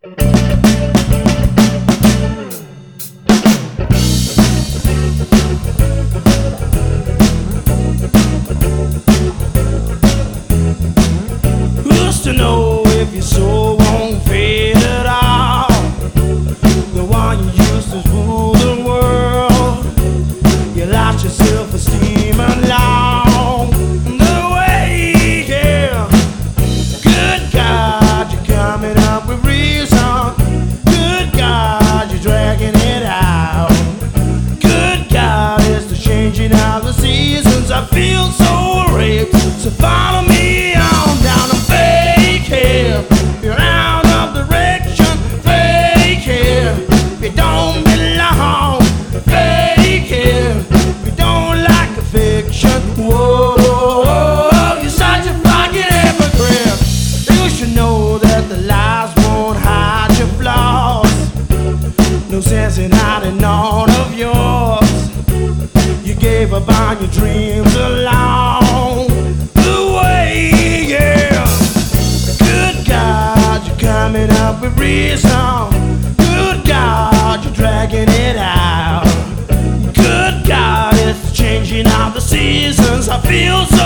Who's to know if your soul won't fade at all? The one you used to rule the world, you lost your self-esteem along the way, yeah. Good God, you're coming up with reason. Good God, you're dragging it out. Good God, it's the changing of the seasons. I feel so raped, so follow me on down the fake here. You're out of direction, fake here. You don't belong, fake here. You don't like a fiction. Whoa, you're such a fucking hypocrite. You should know that the lies won't hide your flaws. No sense in hiding all of yours. You gave up on your dreams along the way, yeah. Good God, you're coming up with reason. Good God, you're dragging it out. Good God, it's the changing of the seasons. I feel so